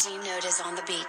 Notice on the beat.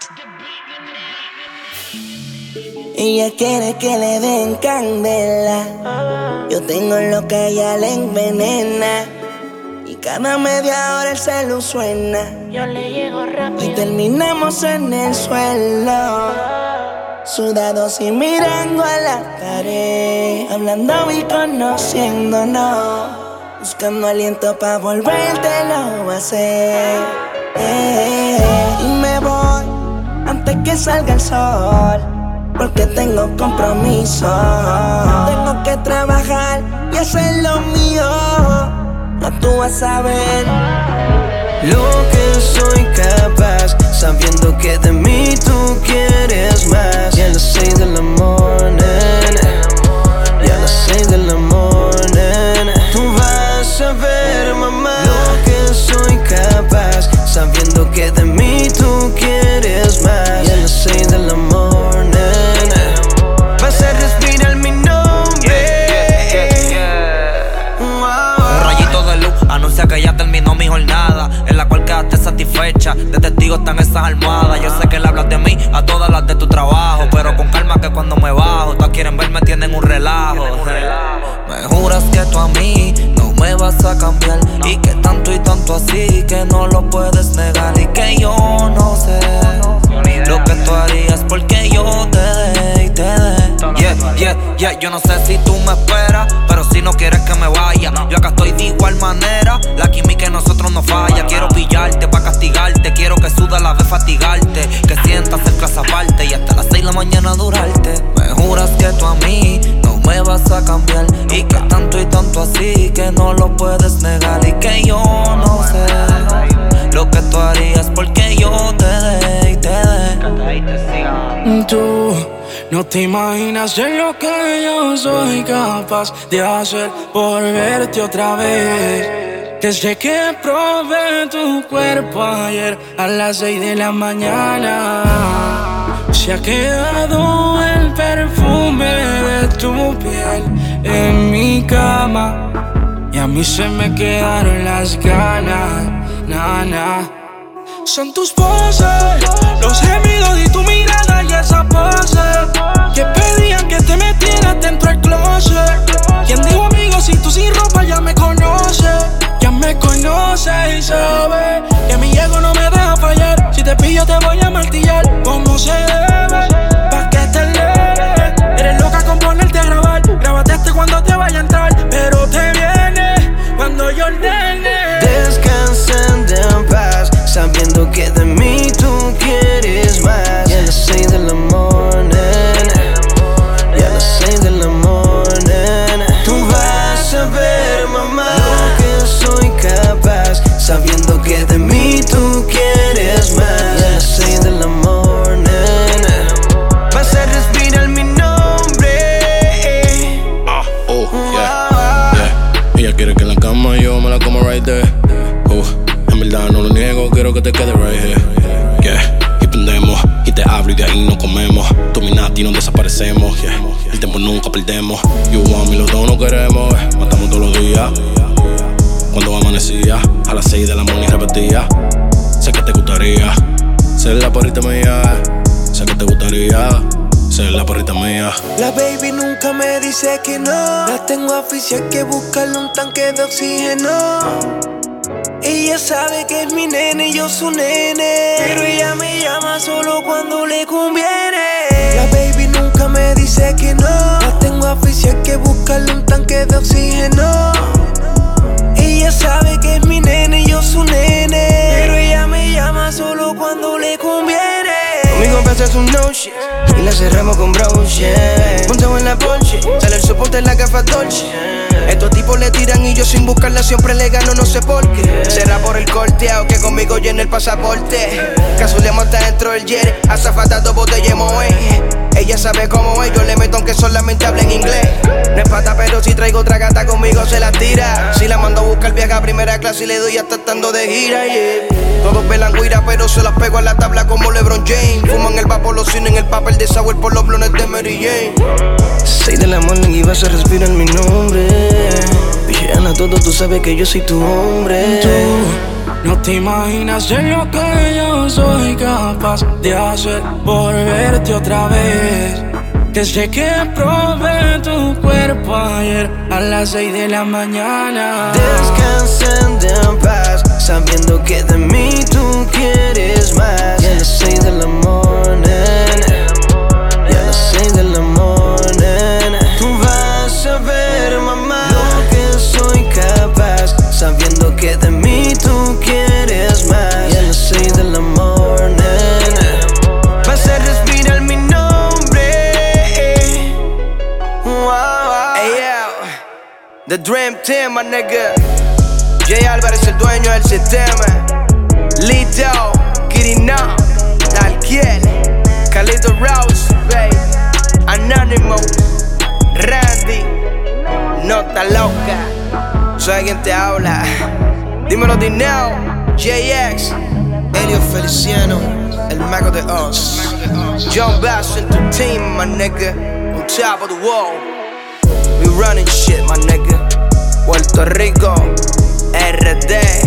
Ella quiere que le den candela. Yo tengo lo que a ella le envenena. Y cada media hora el celu suena. Yo le llego rápido Y terminamos en el suelo, sudados y mirando a la pared, hablando y conociéndonos, buscando aliento pa' volvértelo a hacer. Y me voy antes que salga el sol, porque tengo compromiso. Tengo que trabajar y hacer lo mío. Ya tú vas a ver lo que soy capaz, sabiendo que de mí tú quieres más. Y a las 6 de la morning, y a las 6 de la morning, tú vas a ver, mamá, lo que soy capaz, sabiendo que de mí tú quieres más. Y a las 6 de la morning, vas a respirar mi nombre. Un rayito de luz anuncia que ya terminó mi jornada, en la cual quedaste satisfecha. De testigos están esas almohadas. Yo sé que le hablas de mí a todas las de tu trabajo, pero con calma que cuando me bajo todas quieren verme, tienen un relajo. Me juras que tú a mí no me vas a cambiar, y que tanto y tanto así que no lo puedes negar, y que yo no sé lo que tú harías porque yo te dé y te dé. Yo no sé si tú me esperas, pero si no quieres que me vaya, yo acá estoy de igual manera. La química en nosotros no falla. Quiero pillarte pa' castigarte, quiero que suda a la vez fatigarte, que sientas en clase aparte y hasta las 6 de la mañana durarte. Me juras que tú a mí no me vas a cambiar, y que tanto y tanto así que no lo puedes negar, y que yo no sé lo que tú harías porque yo te dé y te dé. Tú no te imaginas de lo que yo soy capaz de hacer por verte otra vez. Desde que probé tu cuerpo ayer a las 6 de la mañana, se ha quedado el perfume de tu piel en mi cama, y a mí se me quedaron las ganas, nana. Son tus poses, los gemidos y tu mirada y esa pose que pedían que te metieras dentro del closet. ¿Quién dijo amigo si tú sin ropa ya me conoces? Ya me conoces y sabes que mi ego no me deja fallar. Si te pillo te voy a martillar como se debe, pa' que te leve. Eres loca con ponerte a grabar, grábate cuando te vaya a entrar, pero te viene cuando yo ordene. Descansando en paz, sabiendo que de mí tú quieres más. Y a las 6 de la morning, y a las 6 de la morning, tú vas a ver, mamá, lo que soy capaz, sabiendo que de mí tú quieres más. Y a las 6 de la morning, vas a respirar mi nombre. Ella quiere que en la cama yo me la como right there. En verdad no lo niego, quiero que te quede right here. Y prendemos, y te hablo y de ahí nos comemos. Tú mi nati nos desaparecemos, el tiempo nunca perdemos. You want me, los dos no queremos, matamos todos los días. Cuando amanecía, a las 6 de la mañana repetía. Sé que te gustaría ser la porrita mía. Sé que te gustaría ser la porrita mía. La baby nunca me dice que no. La tengo afición que buscarle un tanque de oxígeno. Ella sabe que es mi nene y yo su nene, pero ella me llama solo cuando le conviene. La baby nunca me dice que no. La tengo afición que buscarle un tanque de oxígeno. Ella sabe que es mi nene y yo su nene, pero ella me llama solo cuando le conviene. Conmigo empezas un no shit y la cerramos con brownie. Montado en la Porsche, sale el soporte en la gafa Dolce. Estos tipos le tiran y yo sin buscarla siempre le gano, no sé por qué. Será por el corteado que conmigo llena el pasaporte. Cazuleamos hasta dentro del jet, azafata 2 botellas Moët. Ella sabe cómo es, yo le meto aunque solamente hable en inglés. No es pata, pero si traigo otra gata conmigo se la tira. Si la mando a buscar viaje a primera clase y le doy hasta estando de gira, Todos velan guira, pero se las pego a la tabla como LeBron James. Fuman el vapor, los cines en el papel de sour por los blones de Mary Jane. 6 de la mañana y vas a respirar mi nombre. Villana, todo tú sabes que yo soy tu hombre. Tú no te imaginas de lo que yo soy capaz capaz de hacer por verte otra vez. Que sé que probé tu cuerpo ayer a las 6 de la mañana. Descansando en paz, sabiendo que de mí tú quieres más. Y a las 6 de la morning, y a las 6 de la morning, tú vas a ver, mamá, lo que soy capaz, sabiendo que de mí tú quieres más. Y a las 6 de la morning, vas a respirar mi nombre. Hey, yo, The Dream Team, my nigga. Jay Álvarez, el dueño del sistema. Lito, Kirino, Dalkiel, Carlito Rose, babe, Anonymous, Randy, Nota Loca. Soy quien te habla. Dímelo Dineo, JX, Elio Feliciano, el mago de Oz. John Bass and the team, my nigga. On top of the wall. We running shit, my nigga. Puerto Rico, RD.